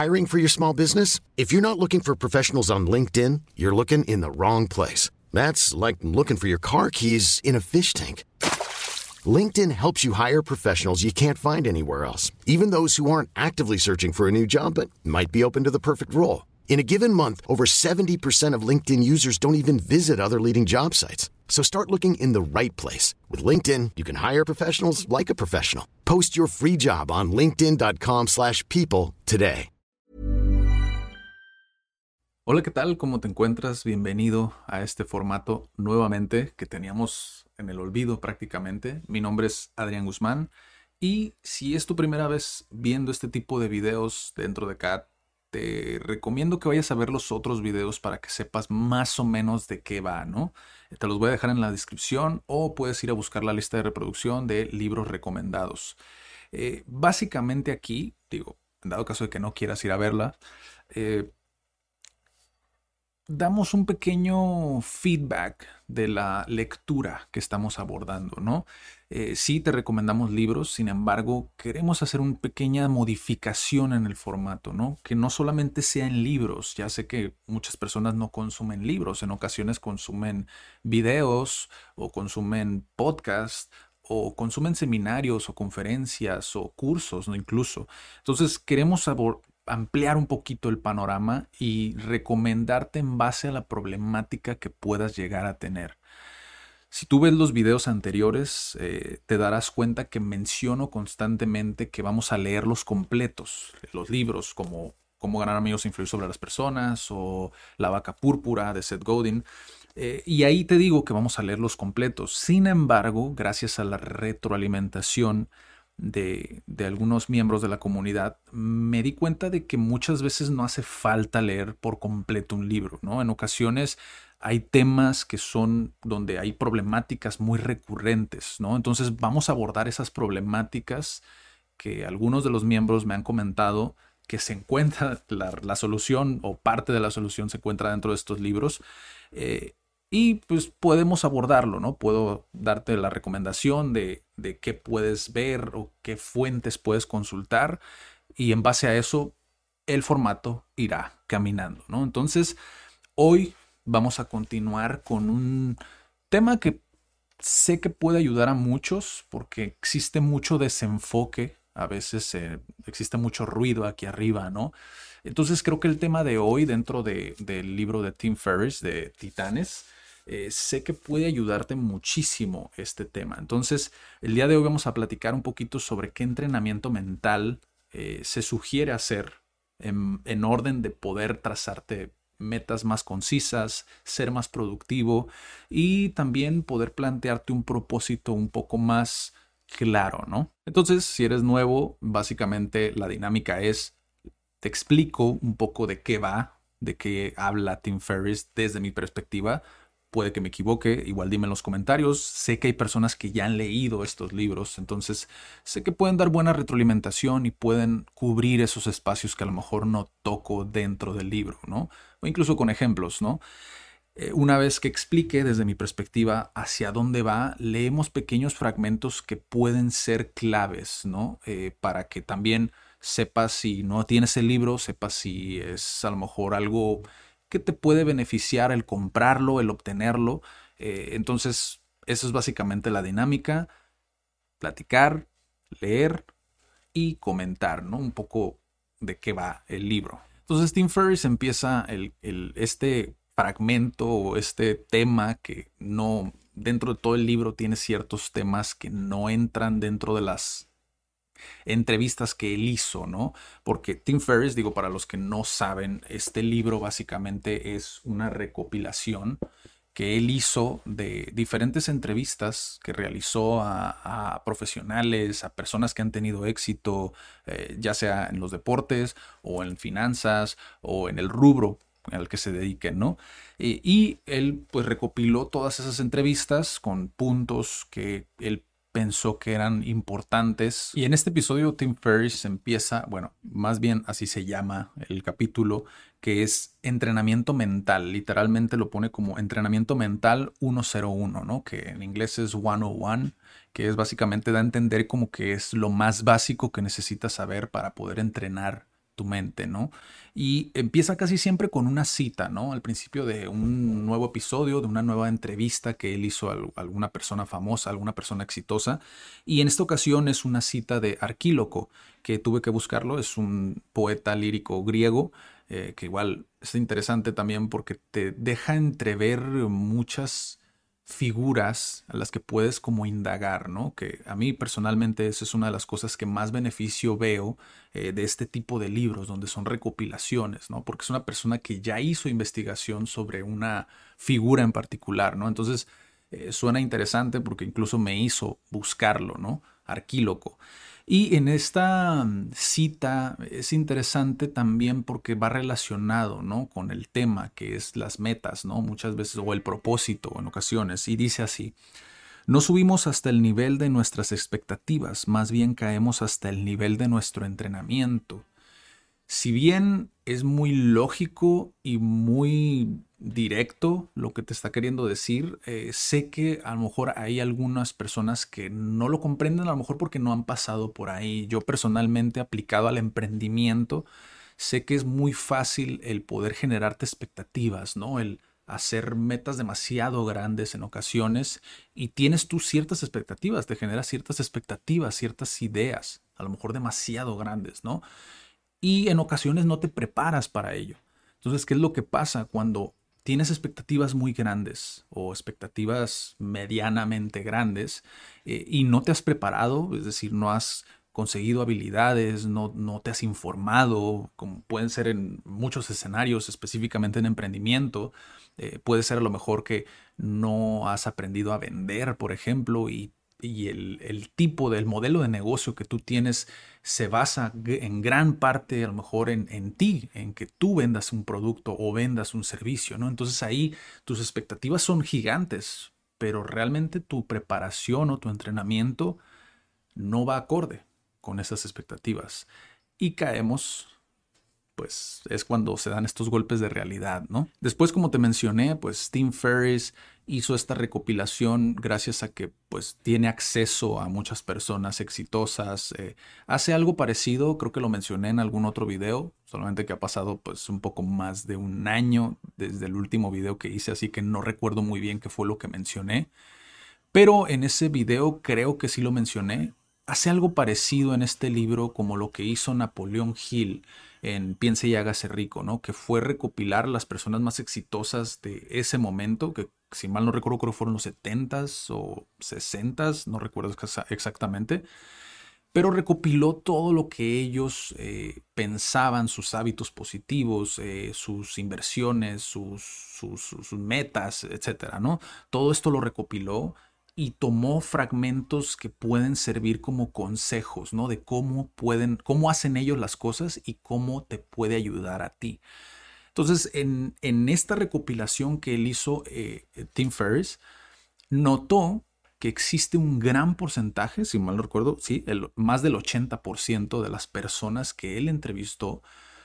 Hiring for your small business? If you're not looking for professionals on LinkedIn, you're looking in the wrong place. That's like looking for your car keys in a fish tank. LinkedIn helps you hire professionals you can't find anywhere else, even those who aren't actively searching for a new job but might be open to the perfect role. In a given month, over 70% of LinkedIn users don't even visit other leading job sites. So start looking in the right place. With LinkedIn, you can hire professionals like a professional. Post your free job on linkedin.com/people today. Hola, ¿qué tal? ¿Cómo te encuentras? Bienvenido a este formato nuevamente que teníamos en el olvido prácticamente. Mi nombre es Adrián Guzmán y si es tu primera vez viendo este tipo de videos dentro de CAT, te recomiendo que vayas a ver los otros videos para que sepas más o menos de qué va, ¿no? Te los voy a dejar en la descripción o puedes ir a buscar la lista de reproducción de libros recomendados. Básicamente aquí, digo, en dado caso de que no quieras ir a verla, damos un pequeño feedback de la lectura que estamos abordando, ¿no? Sí te recomendamos libros, sin embargo, queremos hacer una pequeña modificación en el formato, ¿no? Que no solamente sea en libros. Ya sé que muchas personas no consumen libros, en ocasiones consumen videos o consumen podcasts o consumen seminarios o conferencias o cursos, ¿no? Incluso. Entonces, queremos ampliar un poquito el panorama y recomendarte en base a la problemática que puedas llegar a tener. Si tú ves los videos anteriores, te darás cuenta que menciono constantemente que vamos a leerlos completos, los libros como Cómo ganar amigos e influir sobre las personas o La vaca púrpura de Seth Godin. Y ahí te digo que vamos a leerlos completos. Sin embargo, gracias a la retroalimentación de algunos miembros de la comunidad, me di cuenta de que muchas veces no hace falta leer por completo un libro, ¿no? En ocasiones hay temas que son donde hay problemáticas muy recurrentes, ¿no? Entonces vamos a abordar esas problemáticas que algunos de los miembros me han comentado que se encuentra la solución o parte de la solución se encuentra dentro de estos libros. Y pues podemos abordarlo, ¿no? Puedo darte la recomendación de qué puedes ver o qué fuentes puedes consultar y en base a eso el formato irá caminando, ¿no? Entonces, hoy vamos a continuar con un tema que sé que puede ayudar a muchos porque existe mucho desenfoque, a veces existe mucho ruido aquí arriba, ¿no? Entonces creo que el tema de hoy dentro del libro de Tim Ferriss de Titanes, sé que puede ayudarte muchísimo este tema. Entonces, el día de hoy vamos a platicar un poquito sobre qué entrenamiento mental se sugiere hacer en orden de poder trazarte metas más concisas, ser más productivo y también poder plantearte un propósito un poco más claro, ¿no? Entonces, si eres nuevo, básicamente la dinámica es, te explico un poco de qué va, de qué habla Tim Ferriss desde mi perspectiva. Puede que me equivoque, igual dime en los comentarios. Sé que hay personas que ya han leído estos libros, entonces sé que pueden dar buena retroalimentación y pueden cubrir esos espacios que a lo mejor no toco dentro del libro, ¿no? O incluso con ejemplos, ¿no? Una vez que explique desde mi perspectiva hacia dónde va, leemos pequeños fragmentos que pueden ser claves, ¿no? Para que también sepas si no tienes el libro, sepas si es a lo mejor algo que te puede beneficiar el comprarlo, el obtenerlo. Entonces, eso es básicamente la dinámica. Platicar, leer y comentar, ¿no? Un poco de qué va el libro. Entonces, Tim Ferriss empieza este fragmento o este tema que no, dentro de todo el libro tiene ciertos temas que no entran dentro de las entrevistas que él hizo, ¿no? Porque Tim Ferriss, digo, para los que no saben, este libro básicamente es una recopilación que él hizo de diferentes entrevistas que realizó a profesionales, a personas que han tenido éxito, ya sea en los deportes o en finanzas o en el rubro al que se dediquen, ¿no? Y él pues recopiló todas esas entrevistas con puntos que él pensó que eran importantes. Y en este episodio Tim Ferriss empieza, bueno, más bien así se llama el capítulo, que es entrenamiento mental. Literalmente lo pone como entrenamiento mental 101, ¿no? Que en inglés es 101, que es básicamente da a entender como que es lo más básico que necesitas saber para poder entrenar tu mente, ¿no? Y empieza casi siempre con una cita, ¿no? Al principio de un nuevo episodio, de una nueva entrevista que él hizo a alguna persona famosa, alguna persona exitosa. Y en esta ocasión es una cita de Arquíloco, que tuve que buscarlo. Es un poeta lírico griego, que igual es interesante también porque te deja entrever muchas figuras a las que puedes como indagar, ¿no? Que a mí personalmente esa es una de las cosas que más beneficio veo de este tipo de libros, donde son recopilaciones, ¿no? Porque es una persona que ya hizo investigación sobre una figura en particular, ¿no? Entonces suena interesante porque incluso me hizo buscarlo, ¿no? Arquíloco. Y en esta cita es interesante también porque va relacionado, ¿no? Con el tema que es las metas, ¿no? Muchas veces, o el propósito en ocasiones. Y dice así: no subimos hasta el nivel de nuestras expectativas, más bien caemos hasta el nivel de nuestro entrenamiento. Si bien es muy lógico y muy directo lo que te está queriendo decir, sé que a lo mejor hay algunas personas que no lo comprenden, a lo mejor porque no han pasado por ahí. Yo personalmente, aplicado al emprendimiento, sé que es muy fácil el poder generarte expectativas, ¿no? El hacer metas demasiado grandes en ocasiones, y tienes tú ciertas expectativas, te generas ciertas expectativas, ciertas ideas, a lo mejor demasiado grandes, ¿no? Y en ocasiones no te preparas para ello. Entonces, ¿qué es lo que pasa cuando tienes expectativas muy grandes o expectativas medianamente grandes y no te has preparado? Es decir, no has conseguido habilidades, no te has informado, como pueden ser en muchos escenarios, específicamente en emprendimiento. Puede ser a lo mejor que no has aprendido a vender, por ejemplo, y el tipo del modelo de negocio que tú tienes se basa en gran parte a lo mejor en ti, en que tú vendas un producto o vendas un servicio, ¿no? Entonces ahí tus expectativas son gigantes, pero realmente tu preparación o tu entrenamiento no va acorde con esas expectativas. Y caemos, pues es cuando se dan estos golpes de realidad, ¿no? Después, como te mencioné, pues Tim Ferriss hizo esta recopilación gracias a que pues tiene acceso a muchas personas exitosas. Hace algo parecido, creo que lo mencioné en algún otro video, solamente que ha pasado pues un poco más de un año desde el último video que hice, así que no recuerdo muy bien qué fue lo que mencioné. Pero en ese video creo que sí lo mencioné. Hace algo parecido en este libro como lo que hizo Napoleón Hill en Piense y hágase rico, ¿no? Que fue recopilar las personas más exitosas de ese momento, que si mal no recuerdo creo que fueron los 70s o 60s, no recuerdo exactamente, pero recopiló todo lo que ellos pensaban, sus hábitos positivos, sus inversiones, sus metas, etcétera, ¿no? Todo esto lo recopiló y tomó fragmentos que pueden servir como consejos, ¿no? De cómo hacen ellos las cosas y cómo te puede ayudar a ti. Entonces, en esta recopilación que él hizo, Tim Ferriss notó que existe un gran porcentaje, si mal no recuerdo, sí, más del 80% de las personas que él entrevistó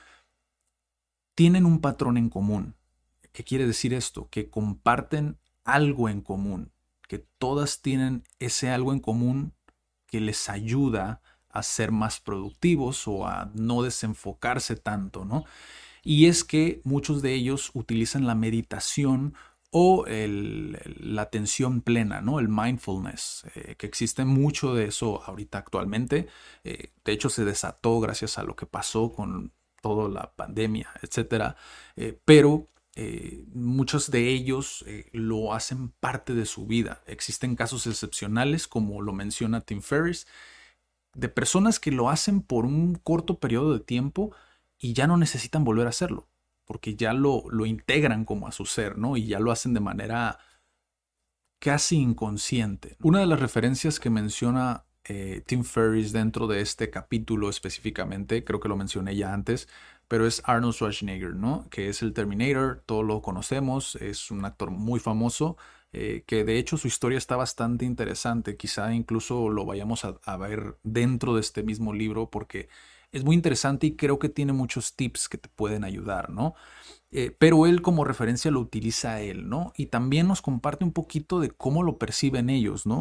tienen un patrón en común. ¿Qué quiere decir esto? Que comparten algo en común, que todas tienen ese algo en común que les ayuda a ser más productivos o a no desenfocarse tanto, ¿no? Y es que muchos de ellos utilizan la meditación o la atención plena, ¿no? El mindfulness, que existe mucho de eso ahorita actualmente. De hecho, se desató gracias a lo que pasó con toda la pandemia, etcétera. Pero muchos de ellos lo hacen parte de su vida. Existen casos excepcionales, como lo menciona Tim Ferriss, de personas que lo hacen por un corto periodo de tiempo y ya no necesitan volver a hacerlo, porque ya lo integran como a su ser, ¿no? Y ya lo hacen de manera casi inconsciente. Una de las referencias que menciona Tim Ferriss dentro de este capítulo específicamente, creo que lo mencioné ya antes, pero es Arnold Schwarzenegger, ¿no? Que es el Terminator, todos lo conocemos, es un actor muy famoso, que de hecho su historia está bastante interesante, quizá incluso lo vayamos a ver dentro de este mismo libro, porque es muy interesante y creo que tiene muchos tips que te pueden ayudar, ¿no? Pero él como referencia lo utiliza él, ¿no? Y también nos comparte un poquito de cómo lo perciben ellos, ¿no?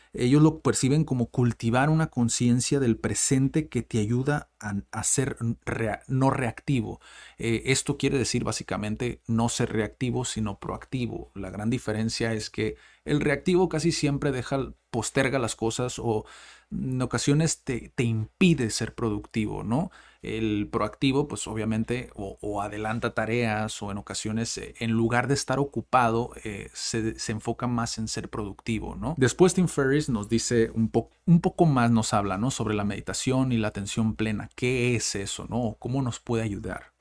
Ellos lo perciben como cultivar una conciencia del presente que te ayuda a ser no reactivo. Esto quiere decir básicamente no ser reactivo, sino proactivo. La gran diferencia es que el reactivo casi siempre posterga las cosas o en ocasiones te impide ser productivo, ¿no? El proactivo, pues obviamente, o adelanta tareas o en ocasiones, en lugar de estar ocupado, se enfoca más en ser productivo, ¿no? Después Tim Ferriss nos dice un poco más, nos habla, ¿no? Sobre la meditación y la atención plena. ¿Qué es eso, no? ¿Cómo nos puede ayudar?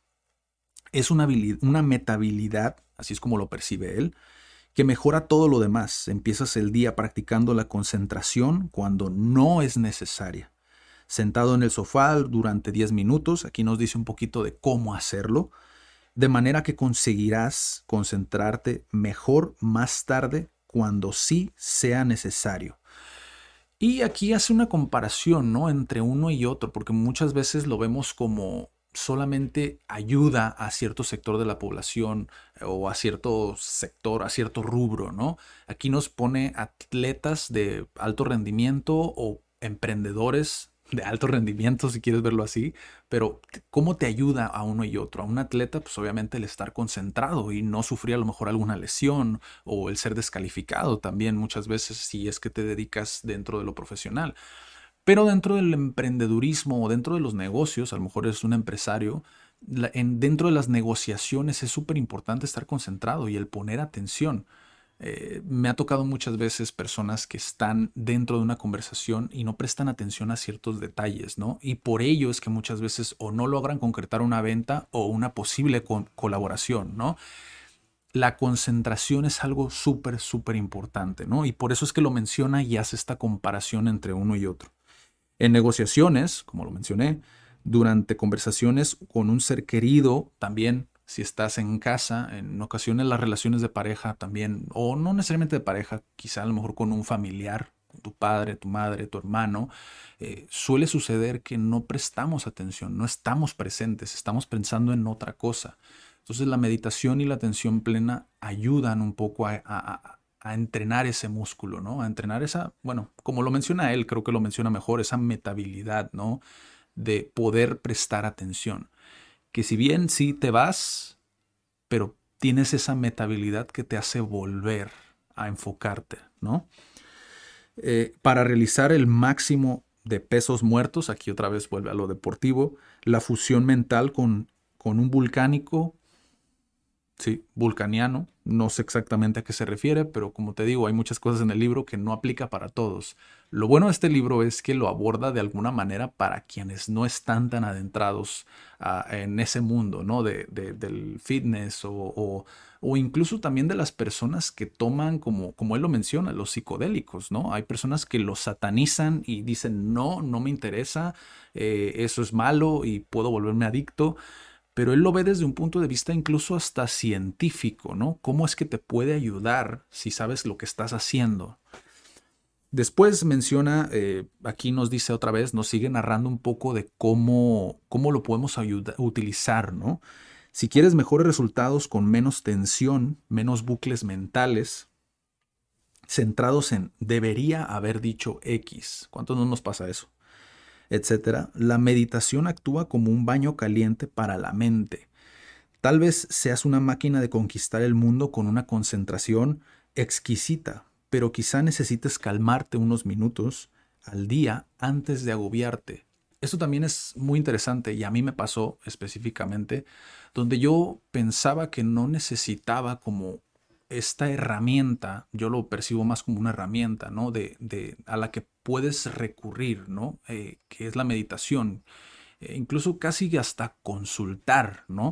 Es una metahabilidad, así es como lo percibe él, que mejora todo lo demás. Empiezas el día practicando la concentración cuando no es necesaria. Sentado en el sofá durante 10 minutos, aquí nos dice un poquito de cómo hacerlo, de manera que conseguirás concentrarte mejor más tarde cuando sí sea necesario. Y aquí hace una comparación, ¿no? Entre uno y otro, porque muchas veces lo vemos como solamente ayuda a cierto sector de la población o a cierto sector, a cierto rubro, ¿no? Aquí nos pone atletas de alto rendimiento o emprendedores de alto rendimiento, si quieres verlo así, pero ¿cómo te ayuda a uno y otro? A un atleta, pues obviamente el estar concentrado y no sufrir a lo mejor alguna lesión o el ser descalificado también muchas veces si es que te dedicas dentro de lo profesional. Pero dentro del emprendedurismo o dentro de los negocios, a lo mejor es un empresario, dentro de las negociaciones es súper importante estar concentrado y el poner atención. Me ha tocado muchas veces personas que están dentro de una conversación y no prestan atención a ciertos detalles, ¿no? Y por ello es que muchas veces o no logran concretar una venta o una posible colaboración, ¿no? La concentración es algo súper, súper importante, ¿no? Y por eso es que lo menciona y hace esta comparación entre uno y otro. En negociaciones, como lo mencioné, durante conversaciones con un ser querido, también si estás en casa, en ocasiones las relaciones de pareja también, o no necesariamente de pareja, quizá a lo mejor con un familiar, con tu padre, tu madre, tu hermano, suele suceder que no prestamos atención, no estamos presentes, estamos pensando en otra cosa. Entonces la meditación y la atención plena ayudan un poco a entrenar ese músculo, ¿no? A entrenar esa, bueno, como lo menciona él, creo que lo menciona mejor, esa metabilidad, ¿no? De poder prestar atención. Que si bien sí te vas, pero tienes esa metabilidad que te hace volver a enfocarte, ¿no? Para realizar el máximo de pesos muertos, aquí otra vez vuelve a lo deportivo, la fusión mental con un volcánico. Sí, vulcaniano. No sé exactamente a qué se refiere, pero como te digo, hay muchas cosas en el libro que no aplica para todos. Lo bueno de este libro es que lo aborda de alguna manera para quienes no están tan adentrados en ese mundo, ¿no? Del fitness o incluso también de las personas que toman, como él lo menciona, los psicodélicos, ¿no? Hay personas que los satanizan y dicen, no, no me interesa, eso es malo y puedo volverme adicto. Pero él lo ve desde un punto de vista incluso hasta científico, ¿no? ¿Cómo es que te puede ayudar si sabes lo que estás haciendo? Después menciona, aquí nos dice otra vez, nos sigue narrando un poco de cómo lo podemos utilizar, ¿no? Si quieres mejores resultados con menos tensión, menos bucles mentales, centrados en debería haber dicho X. ¿Cuánto no nos pasa eso? Etcétera. La meditación actúa como un baño caliente para la mente. Tal vez seas una máquina de conquistar el mundo con una concentración exquisita, pero quizá necesites calmarte unos minutos al día antes de agobiarte. Esto también es muy interesante y a mí me pasó específicamente, donde yo pensaba que no necesitaba como esta herramienta, yo lo percibo más como una herramienta, ¿no? A la que puedes recurrir, ¿no? Que es la meditación, incluso casi hasta consultar, ¿no?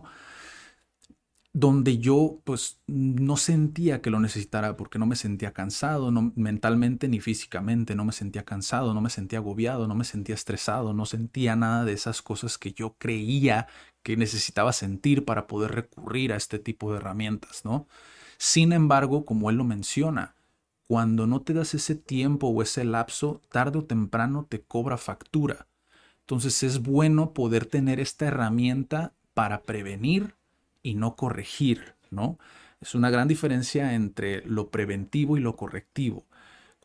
Donde yo pues no sentía que lo necesitara porque no me sentía cansado, no, mentalmente ni físicamente, no me sentía cansado, no me sentía agobiado, no me sentía estresado, no sentía nada de esas cosas que yo creía que necesitaba sentir para poder recurrir a este tipo de herramientas, ¿no? Sin embargo, como él lo menciona, cuando no te das ese tiempo o ese lapso, tarde o temprano te cobra factura. Entonces es bueno poder tener esta herramienta para prevenir y no corregir, ¿no? Es una gran diferencia entre lo preventivo y lo correctivo.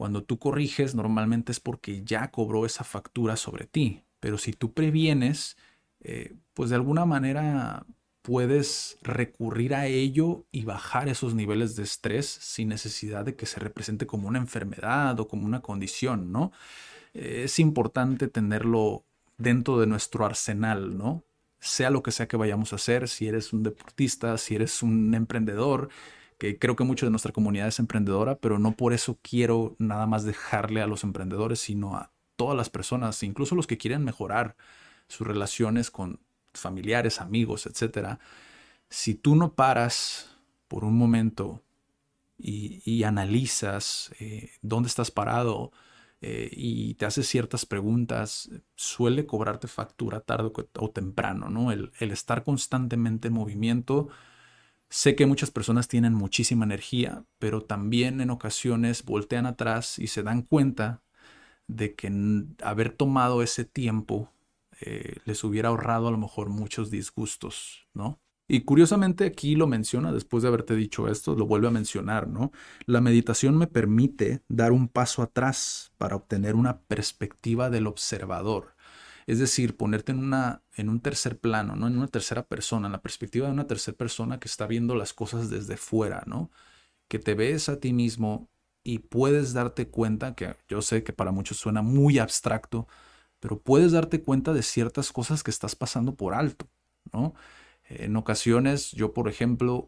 Cuando tú corriges, normalmente es porque ya cobró esa factura sobre ti. Pero si tú previenes, pues de alguna manera puedes recurrir a ello y bajar esos niveles de estrés sin necesidad de que se represente como una enfermedad o como una condición, ¿no? Es importante tenerlo dentro de nuestro arsenal, ¿no? Sea lo que sea que vayamos a hacer, si eres un deportista, si eres un emprendedor, que creo que mucho de nuestra comunidad es emprendedora, pero no por eso quiero nada más dejarle a los emprendedores, sino a todas las personas, incluso los que quieren mejorar sus relaciones con familiares, amigos, etcétera. Si tú no paras por un momento y analizas dónde estás parado y te haces ciertas preguntas, suele cobrarte factura tarde o temprano, ¿no? El estar constantemente en movimiento. Sé que muchas personas tienen muchísima energía, pero también en ocasiones voltean atrás y se dan cuenta de que haber tomado ese tiempo les hubiera ahorrado a lo mejor muchos disgustos, ¿no? Y curiosamente aquí lo menciona, después de haberte dicho esto, lo vuelve a mencionar, ¿no? La meditación me permite dar un paso atrás para obtener una perspectiva del observador. Es decir, ponerte en un tercer plano, ¿no? En una tercera persona, en la perspectiva de una tercera persona que está viendo las cosas desde fuera, ¿no? Que te ves a ti mismo y puedes darte cuenta, que yo sé que para muchos suena muy abstracto, pero puedes darte cuenta de ciertas cosas que estás pasando por alto, ¿no? En ocasiones, yo, por ejemplo,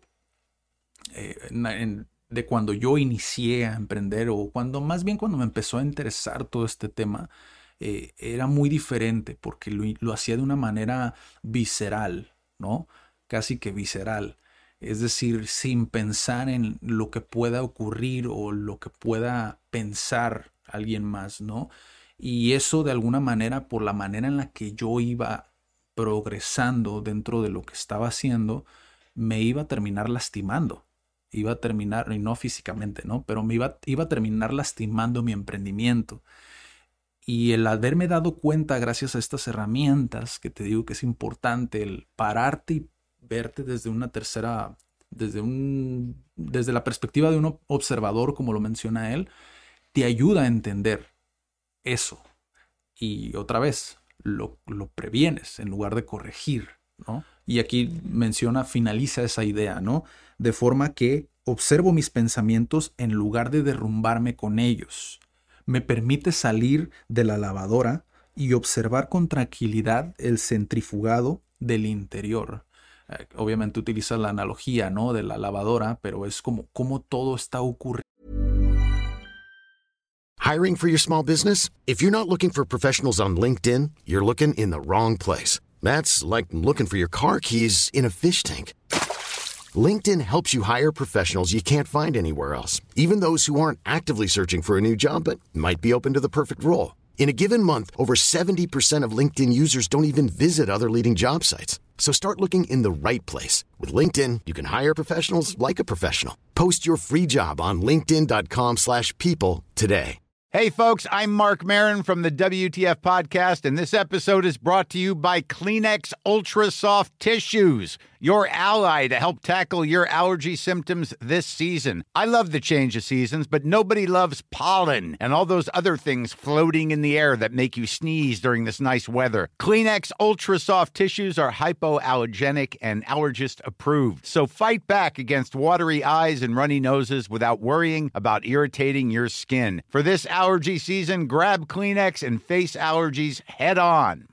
de cuando yo inicié a emprender o más bien cuando me empezó a interesar todo este tema, era muy diferente porque lo hacía de una manera visceral, ¿no? Casi que visceral. Es decir, sin pensar en lo que pueda ocurrir o lo que pueda pensar alguien más, ¿no? Y eso de alguna manera, por la manera en la que yo iba progresando dentro de lo que estaba haciendo, me iba a terminar lastimando. Iba a terminar, y no físicamente, ¿no? Pero iba a terminar lastimando mi emprendimiento. Y el haberme dado cuenta, gracias a estas herramientas, que te digo que es importante, el pararte y verte desde una tercera, desde la perspectiva de un observador, como lo menciona él, te ayuda a entender eso. Y otra vez, lo previenes en lugar de corregir, ¿no? Y aquí finaliza esa idea, ¿no? De forma que observo mis pensamientos en lugar de derrumbarme con ellos. Me permite salir de la lavadora y observar con tranquilidad el centrifugado del interior. Obviamente utiliza la analogía, ¿no? De la lavadora, pero es como todo está ocurriendo. Hiring for your small business? If you're not looking for professionals on LinkedIn, you're looking in the wrong place. That's like looking for your car keys in a fish tank. LinkedIn helps you hire professionals you can't find anywhere else, even those who aren't actively searching for a new job but might be open to the perfect role. In a given month, over 70% of LinkedIn users don't even visit other leading job sites. So start looking in the right place. With LinkedIn, you can hire professionals like a professional. Post your free job on linkedin.com/people today. Hey, folks, I'm Mark Maron from the WTF Podcast, and this episode is brought to you by Kleenex Ultra Soft Tissues, your ally to help tackle your allergy symptoms this season. I love the change of seasons, but nobody loves pollen and all those other things floating in the air that make you sneeze during this nice weather. Kleenex Ultra Soft Tissues are hypoallergenic and allergist approved, so fight back against watery eyes and runny noses without worrying about irritating your skin. For this allergy season, grab Kleenex and face allergies head on.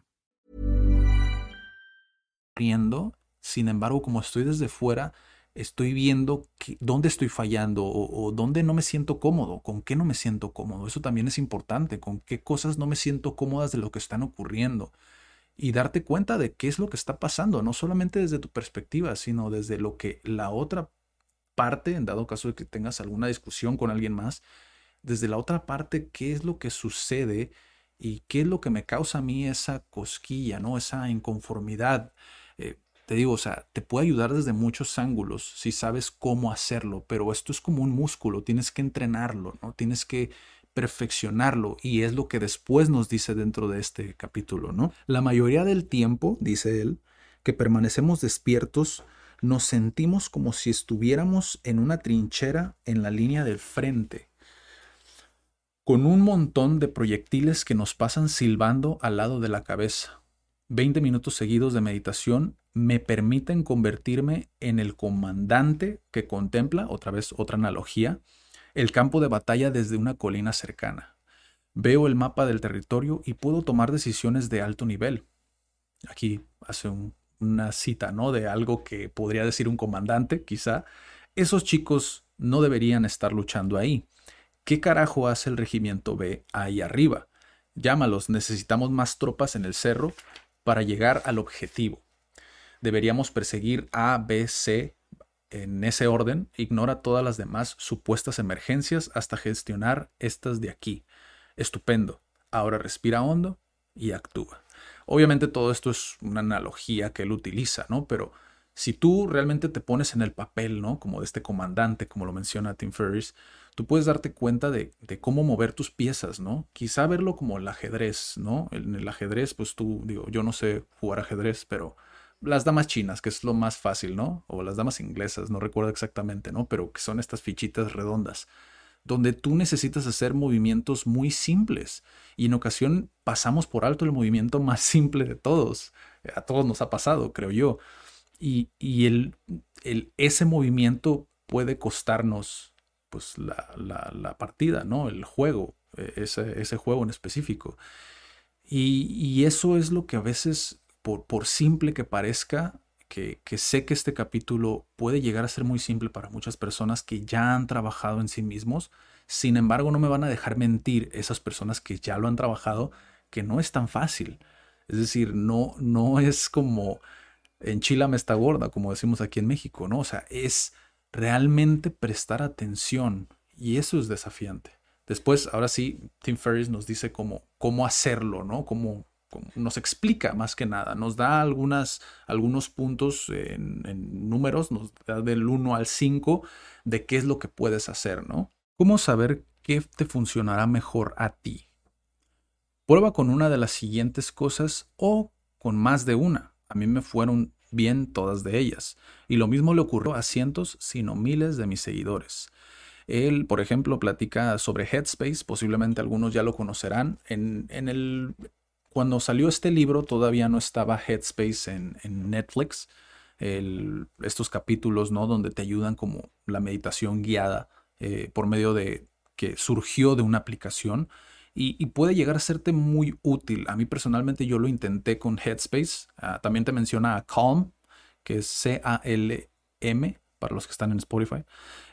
Sin embargo, como estoy desde fuera, estoy viendo dónde estoy fallando o dónde no me siento cómodo, con qué no me siento cómodo. Eso también es importante, con qué cosas no me siento cómodas de lo que están ocurriendo. Y darte cuenta de qué es lo que está pasando, no solamente desde tu perspectiva, sino desde lo que la otra parte, en dado caso de que tengas alguna discusión con alguien más, desde la otra parte, qué es lo que sucede y qué es lo que me causa a mí esa cosquilla, ¿no? Esa inconformidad. Te digo, o sea, te puede ayudar desde muchos ángulos si sabes cómo hacerlo, pero esto es como un músculo, tienes que entrenarlo, ¿no? Tienes que perfeccionarlo y es lo que después nos dice dentro de este capítulo, ¿no? La mayoría del tiempo, dice él, que permanecemos despiertos, nos sentimos como si estuviéramos en una trinchera en la línea del frente. con un montón de proyectiles que nos pasan silbando al lado de la cabeza. 20 minutos seguidos de meditación me permiten convertirme en el comandante que contempla, otra vez otra analogía, el campo de batalla desde una colina cercana. Veo el mapa del territorio y puedo tomar decisiones de alto nivel. Aquí hace una cita, ¿no? De algo que podría decir un comandante, quizá. Esos chicos no deberían estar luchando ahí. ¿Qué carajo hace el regimiento B ahí arriba? Llámalos, necesitamos más tropas en el cerro para llegar al objetivo. Deberíamos perseguir A, B, C en ese orden. Ignora todas las demás supuestas emergencias hasta gestionar estas de aquí. Estupendo. Ahora respira hondo y actúa. Obviamente todo esto es una analogía que él utiliza, ¿no? Pero si tú realmente te pones en el papel, ¿no? Como de este comandante, como lo menciona Tim Ferriss, tú puedes darte cuenta de cómo mover tus piezas, ¿no? Quizá verlo como el ajedrez, ¿no? En el ajedrez, pues yo no sé jugar ajedrez, pero las damas chinas, que es lo más fácil, ¿no? O las damas inglesas, no recuerdo exactamente, ¿no? Pero que son estas fichitas redondas, donde tú necesitas hacer movimientos muy simples. Y en ocasión pasamos por alto el movimiento más simple de todos. A todos nos ha pasado, creo yo. Y ese movimiento puede costarnos pues la partida, ¿no? El juego, ese juego en específico. Y eso es lo que a veces, por simple que parezca, que sé que este capítulo puede llegar a ser muy simple para muchas personas que ya han trabajado en sí mismos. Sin embargo, no me van a dejar mentir esas personas que ya lo han trabajado, que no es tan fácil. Es decir, no es como enchilame esta gorda, como decimos aquí en México, ¿no? O sea, es realmente prestar atención y eso es desafiante. Después, ahora sí, Tim Ferriss nos dice cómo hacerlo, ¿no? Cómo nos explica más que nada, nos da algunos puntos en números, nos da del 1 al 5 de qué es lo que puedes hacer, ¿no? ¿Cómo saber qué te funcionará mejor a ti? Prueba con una de las siguientes cosas o con más de una. A mí me fueron bien todas de ellas. Y lo mismo le ocurrió a cientos, sino miles de mis seguidores. Él, por ejemplo, platica sobre Headspace, posiblemente algunos ya lo conocerán. Cuando salió este libro todavía no estaba Headspace en Netflix. Estos capítulos, ¿no? Donde te ayudan como la meditación guiada por medio de que surgió de una aplicación. Y puede llegar a serte muy útil. A mí personalmente yo lo intenté con Headspace. También te menciona a Calm, que es CALM, para los que están en Spotify.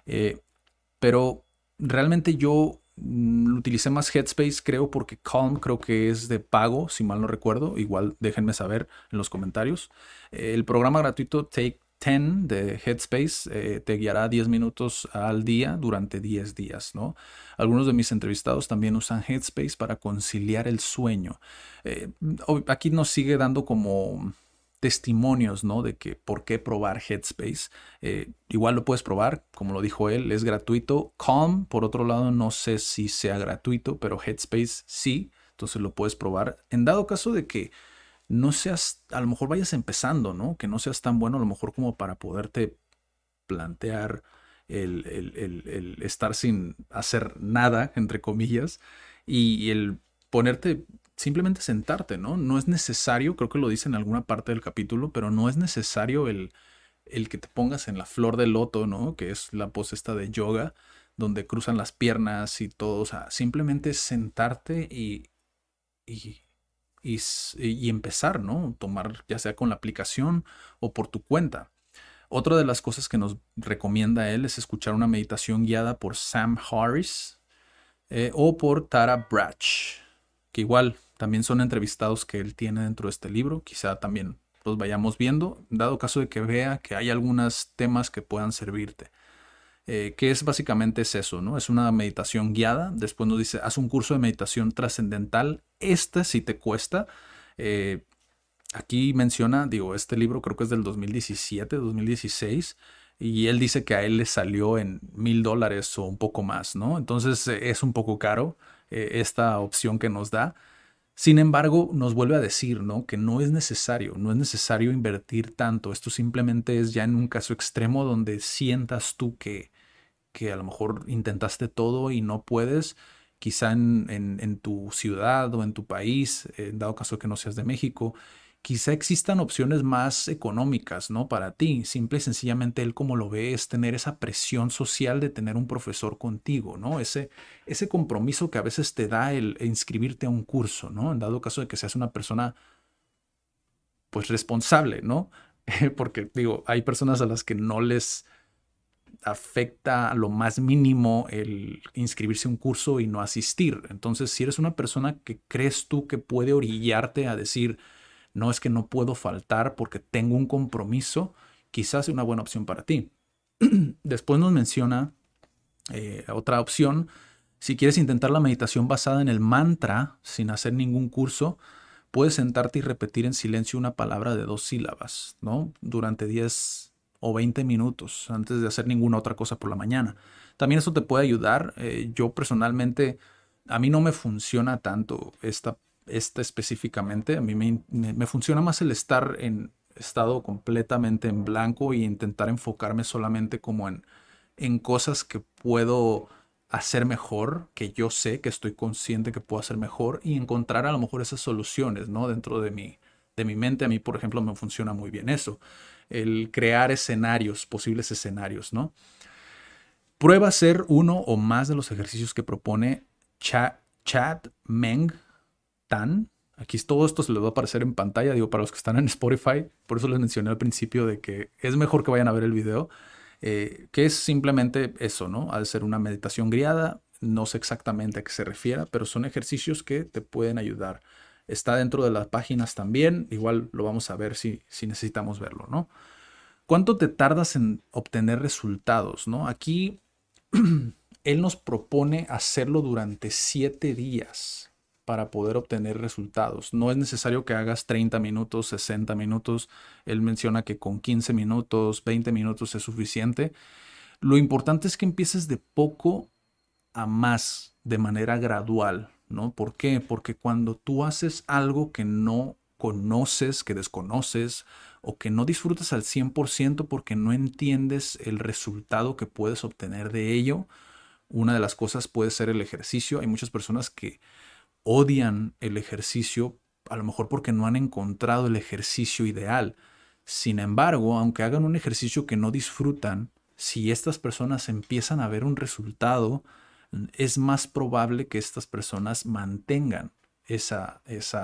Pero realmente yo utilicé más Headspace, creo, porque Calm creo que es de pago, si mal no recuerdo. Igual déjenme saber en los comentarios. El programa gratuito Take 10 de Headspace te guiará 10 minutos al día durante 10 días, ¿no? Algunos de mis entrevistados también usan Headspace para conciliar el sueño. Aquí nos sigue dando como testimonios, ¿no? De que por qué probar Headspace. Igual lo puedes probar, como lo dijo él, es gratuito. Calm, por otro lado, no sé si sea gratuito, pero Headspace sí, entonces lo puedes probar. En dado caso de que no seas, a lo mejor vayas empezando, ¿no? Que no seas tan bueno a lo mejor como para poderte plantear el estar sin hacer nada, entre comillas, y el ponerte, simplemente sentarte, ¿no? No es necesario, creo que lo dice en alguna parte del capítulo, pero no es necesario el que te pongas en la flor del loto, ¿no? Que es la pose esta de yoga, donde cruzan las piernas y todo, o sea, simplemente sentarte y empezar, ¿no? Tomar ya sea con la aplicación o por tu cuenta. Otra de las cosas que nos recomienda él es escuchar una meditación guiada por Sam Harris o por Tara Brach, que igual también son entrevistados que él tiene dentro de este libro. Quizá también los vayamos viendo, dado caso de que vea que hay algunos temas que puedan servirte. Que es básicamente eso, ¿no? Es una meditación guiada. Después nos dice, haz un curso de meditación trascendental. Sí te cuesta. Aquí menciona, este libro creo que es del 2017, 2016. Y él dice que a él le salió en $1,000 o un poco más, ¿no? Entonces es un poco caro esta opción que nos da. Sin embargo, nos vuelve a decir, ¿no? Que no es necesario invertir tanto. Esto simplemente es ya en un caso extremo donde sientas tú que a lo mejor intentaste todo y no puedes quizá en tu ciudad o en tu país, en dado caso que no seas de México, quizá existan opciones más económicas, ¿no? Para ti. Simple y sencillamente él como lo ve es tener esa presión social de tener un profesor contigo, ¿no? Ese compromiso que a veces te da el inscribirte a un curso, ¿no? En dado caso de que seas una persona, pues, responsable, ¿no? Porque digo, hay personas a las que no les afecta a lo más mínimo el inscribirse a un curso y no asistir. Entonces, si eres una persona que crees tú que puede orillarte a decir, no, es que no puedo faltar porque tengo un compromiso, quizás sea una buena opción para ti. Después nos menciona otra opción. Si quieres intentar la meditación basada en el mantra sin hacer ningún curso, puedes sentarte y repetir en silencio una palabra de 2 sílabas, ¿no? Durante 10 o 20 minutos antes de hacer ninguna otra cosa por la mañana. También eso te puede ayudar. Yo personalmente, a mí no me funciona tanto esta específicamente. A mí me funciona más el estar en estado completamente en blanco y intentar enfocarme solamente como en cosas que puedo hacer mejor, que yo sé, que estoy consciente que puedo hacer mejor y encontrar a lo mejor esas soluciones, ¿no? Dentro de mi mente. A mí, por ejemplo, me funciona muy bien eso. El crear escenarios, posibles escenarios, ¿no? Prueba hacer uno o más de los ejercicios que propone Chad Meng Tan. Aquí todo esto se les va a aparecer en pantalla, digo, para los que están en Spotify. Por eso les mencioné al principio de que es mejor que vayan a ver el video. Que es simplemente eso, ¿no? Al ser una meditación guiada, no sé exactamente a qué se refiera, pero son ejercicios que te pueden ayudar. Está dentro de las páginas también, igual lo vamos a ver si necesitamos verlo, ¿no? ¿Cuánto te tardas en obtener resultados, ¿no? Aquí él nos propone hacerlo durante 7 días para poder obtener resultados. No es necesario que hagas 30 minutos, 60 minutos. Él menciona que con 15 minutos, 20 minutos es suficiente. Lo importante es que empieces de poco a más, de manera gradual, ¿no? ¿Por qué? Porque cuando tú haces algo que no conoces, que desconoces o que no disfrutas al 100% porque no entiendes el resultado que puedes obtener de ello, una de las cosas puede ser el ejercicio. Hay muchas personas que odian el ejercicio, a lo mejor porque no han encontrado el ejercicio ideal. Sin embargo, aunque hagan un ejercicio que no disfrutan, si estas personas empiezan a ver un resultado, es más probable que estas personas mantengan esa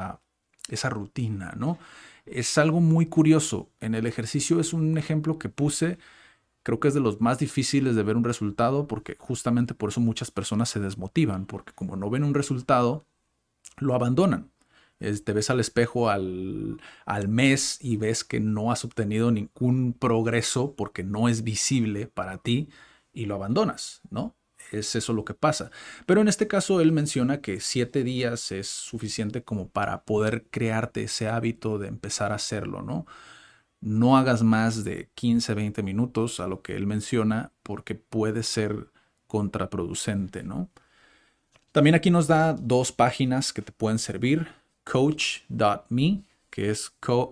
rutina, ¿no? Es algo muy curioso. En el ejercicio es un ejemplo que puse. Creo que es de los más difíciles de ver un resultado porque justamente por eso muchas personas se desmotivan, porque como no ven un resultado, lo abandonan. Te ves al espejo al mes y ves que no has obtenido ningún progreso porque no es visible para ti y lo abandonas, ¿no? Es eso lo que pasa. Pero en este caso él menciona que 7 días es suficiente como para poder crearte ese hábito de empezar a hacerlo, ¿no? No hagas más de 15, 20 minutos a lo que él menciona porque puede ser contraproducente, ¿no? También aquí nos da 2 páginas que te pueden servir. Coach.me, que es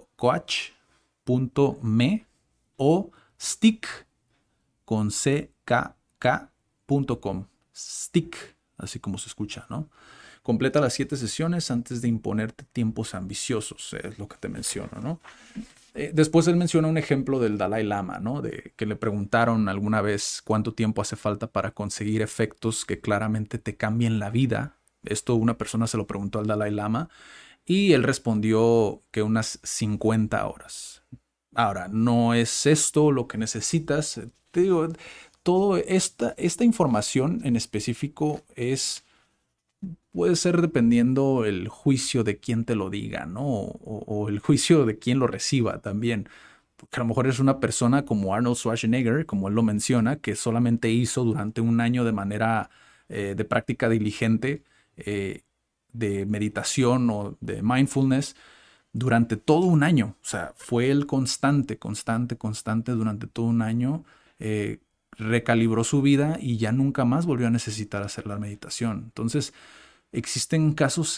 coach.me, o stick con ckk.com. Stick, así como se escucha, ¿no? Completa las 7 sesiones antes de imponerte tiempos ambiciosos, es lo que te menciono, ¿no? Después él menciona un ejemplo del Dalai Lama, ¿no? De que le preguntaron alguna vez cuánto tiempo hace falta para conseguir efectos que claramente te cambien la vida. Esto una persona se lo preguntó al Dalai Lama y él respondió que unas 50 horas. Ahora, no es esto lo que necesitas. Te digo, toda esta información en específico puede ser dependiendo el juicio de quien te lo diga, ¿no? O el juicio de quien lo reciba también. Porque a lo mejor es una persona como Arnold Schwarzenegger, como él lo menciona, que solamente hizo durante un año de manera de práctica diligente de meditación o de mindfulness durante todo un año. O sea, fue él constante durante todo un año. Recalibró su vida y ya nunca más volvió a necesitar hacer la meditación. Entonces, existen casos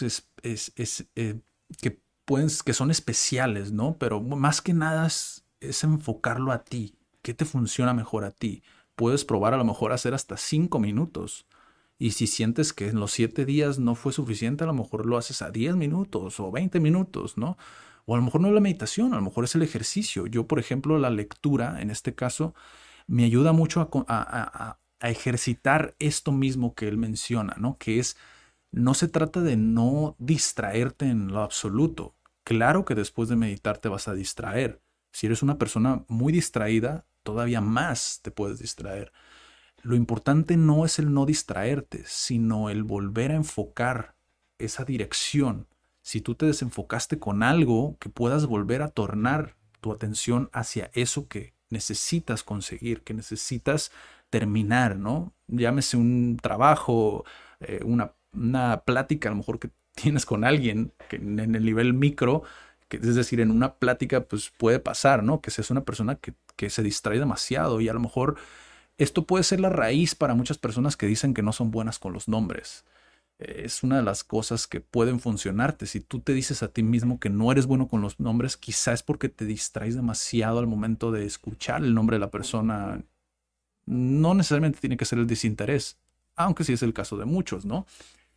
que son especiales, ¿no? Pero más que nada es enfocarlo a ti. ¿Qué te funciona mejor a ti? Puedes probar a lo mejor hacer hasta 5 minutos Y si sientes que en los 7 días no fue suficiente, a lo mejor lo haces a 10 minutos o 20 minutos, ¿no? O a lo mejor no es la meditación, a lo mejor es el ejercicio. Yo, por ejemplo, la lectura, en este caso, me ayuda mucho a ejercitar esto mismo que él menciona, ¿no? Que es, no se trata de no distraerte en lo absoluto. Claro que después de meditar te vas a distraer. Si eres una persona muy distraída, todavía más te puedes distraer. Lo importante no es el no distraerte, sino el volver a enfocar esa dirección. Si tú te desenfocaste con algo, que puedas volver a tornar tu atención hacia eso que necesitas conseguir, que necesitas terminar, ¿no? Llámese un trabajo, una plática a lo mejor que tienes con alguien que en el nivel micro, que, es decir, en una plática pues puede pasar, ¿no? Que seas una persona que se distrae demasiado y a lo mejor esto puede ser la raíz para muchas personas que dicen que no son buenas con los nombres. Es una de las cosas que pueden funcionarte. Si tú te dices a ti mismo que no eres bueno con los nombres, quizás es porque te distraes demasiado al momento de escuchar el nombre de la persona. No necesariamente tiene que ser el desinterés, aunque sí es el caso de muchos, ¿no?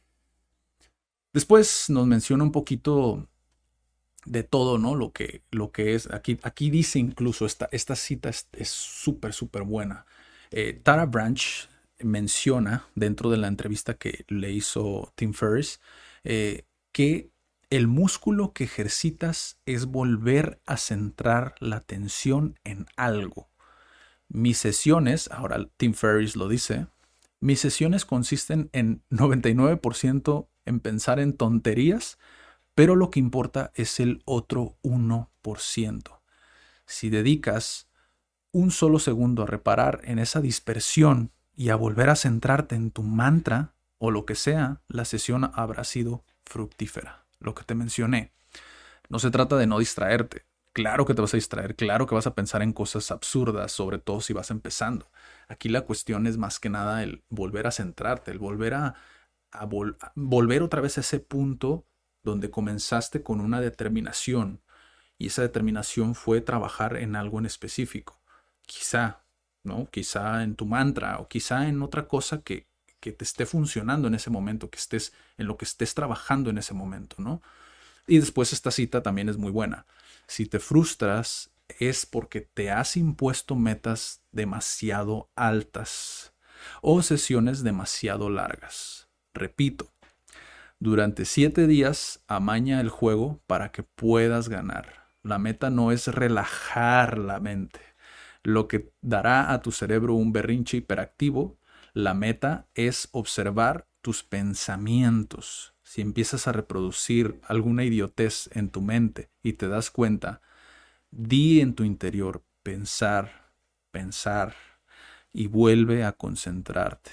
Después nos menciona un poquito de todo, ¿no? Lo que es. Aquí dice incluso, esta cita es súper, súper buena. Tara Branch menciona dentro de la entrevista que le hizo Tim Ferriss que el músculo que ejercitas es volver a centrar la atención en algo. Mis sesiones, ahora Tim Ferriss lo dice, mis sesiones consisten en 99% en pensar en tonterías, pero lo que importa es el otro 1%. Si dedicas un solo segundo a reparar en esa dispersión y a volver a centrarte en tu mantra o lo que sea, la sesión habrá sido fructífera. Lo que te mencioné. No se trata de no distraerte. Claro que te vas a distraer, claro que vas a pensar en cosas absurdas, sobre todo si vas empezando. Aquí la cuestión es más que nada el volver a centrarte, el volver a volver otra vez a ese punto donde comenzaste con una determinación y esa determinación fue trabajar en algo en específico. Quizá, ¿no? Quizá en tu mantra o quizá en otra cosa que te esté funcionando en ese momento, que estés en lo que estés trabajando en ese momento, ¿no? Y después esta cita también es muy buena. Si te frustras es porque te has impuesto metas demasiado altas o sesiones demasiado largas. Repito, durante 7 días amaña el juego para que puedas ganar. La meta no es relajar la mente, lo que dará a tu cerebro un berrinche hiperactivo. La meta es observar tus pensamientos. Si empiezas a reproducir alguna idiotez en tu mente y te das cuenta, di en tu interior pensar, pensar y vuelve a concentrarte.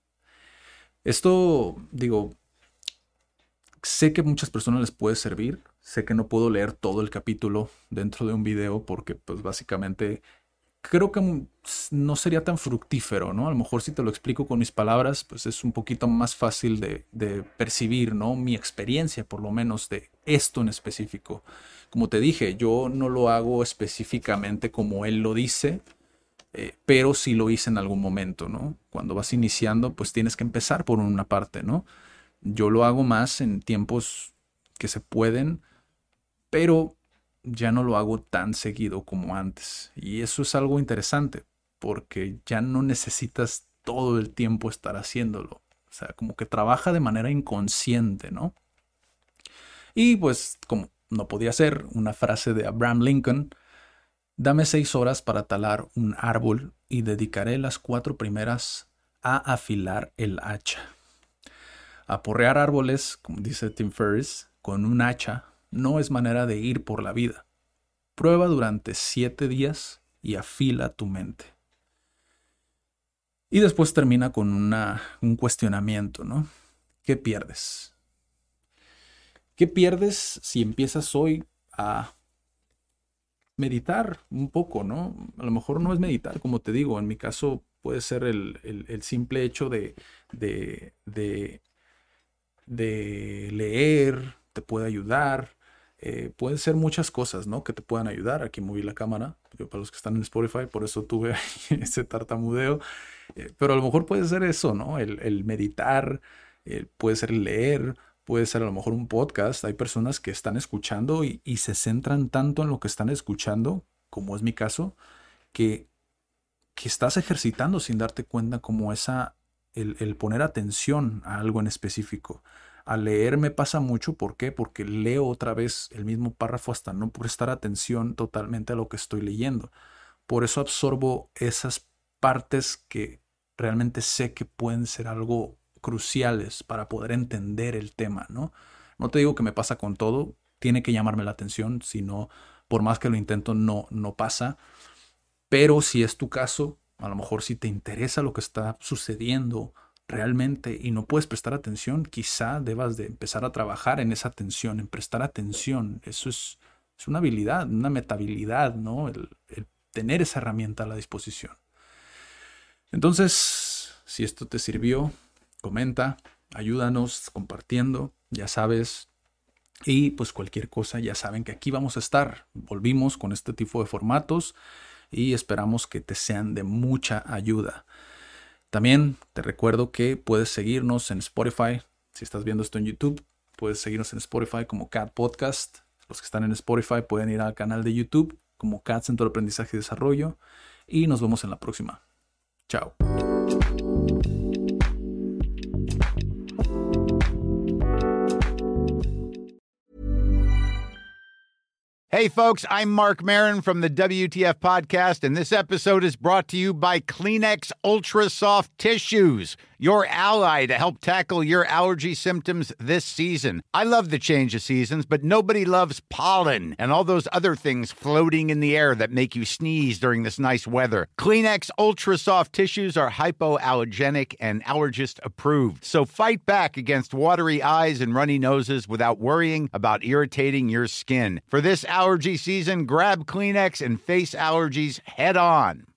Esto, digo, sé que a muchas personas les puede servir. Sé que no puedo leer todo el capítulo dentro de un video porque pues básicamente creo que no sería tan fructífero, ¿no? A lo mejor si te lo explico con mis palabras, pues es un poquito más fácil de percibir, ¿no? Mi experiencia, por lo menos, de esto en específico. Como te dije, yo no lo hago específicamente como él lo dice, pero sí lo hice en algún momento, ¿no? Cuando vas iniciando, pues tienes que empezar por una parte, ¿no? Yo lo hago más en tiempos que se pueden, pero ya no lo hago tan seguido como antes. Y eso es algo interesante, porque ya no necesitas todo el tiempo estar haciéndolo. O sea, como que trabaja de manera inconsciente, ¿no? Y pues, como no podía ser, una frase de Abraham Lincoln: dame 6 horas para talar un árbol y dedicaré las 4 primeras a afilar el hacha. Aporrear árboles, como dice Tim Ferriss, con un hacha no es manera de ir por la vida. Prueba durante 7 días y afila tu mente. Y después termina con un cuestionamiento, ¿no? ¿Qué pierdes? ¿Qué pierdes si empiezas hoy a meditar un poco, ¿no? A lo mejor no es meditar, como te digo. En mi caso puede ser el simple hecho de leer, te puede ayudar. Pueden ser muchas cosas, ¿no? Que te puedan ayudar. Aquí moví la cámara, para los que están en Spotify, por eso tuve ese tartamudeo. Pero a lo mejor puede ser eso, ¿no? El meditar, puede ser leer, puede ser a lo mejor un podcast. Hay personas que están escuchando y se centran tanto en lo que están escuchando, como es mi caso, que estás ejercitando sin darte cuenta como el poner atención a algo en específico. Al leer me pasa mucho, ¿por qué? Porque leo otra vez el mismo párrafo hasta no prestar atención totalmente a lo que estoy leyendo. Por eso absorbo esas partes que realmente sé que pueden ser algo cruciales para poder entender el tema, ¿no? No te digo que me pasa con todo, tiene que llamarme la atención, si no, por más que lo intento, no pasa. Pero si es tu caso, a lo mejor si te interesa lo que está sucediendo realmente y no puedes prestar atención, quizá debas de empezar a trabajar en esa atención, en prestar atención. Eso es una habilidad, una metahabilidad, ¿no? El tener esa herramienta a la disposición. Entonces, si esto te sirvió, comenta, ayúdanos compartiendo, ya sabes. Y pues cualquier cosa, ya saben que aquí vamos a estar. Volvimos con este tipo de formatos y esperamos que te sean de mucha ayuda. También te recuerdo que puedes seguirnos en Spotify. Si estás viendo esto en YouTube, puedes seguirnos en Spotify como Cat Podcast. Los que están en Spotify pueden ir al canal de YouTube como Cat Centro de Aprendizaje y Desarrollo. Y nos vemos en la próxima. Chao. Hey, folks, I'm Mark Maron from the WTF Podcast, and this episode is brought to you by Kleenex Ultra Soft Tissues, your ally to help tackle your allergy symptoms this season. I love the change of seasons, but nobody loves pollen and all those other things floating in the air that make you sneeze during this nice weather. Kleenex Ultra Soft Tissues are hypoallergenic and allergist approved, so fight back against watery eyes and runny noses without worrying about irritating your skin. For this allergy season, grab Kleenex and face allergies head on.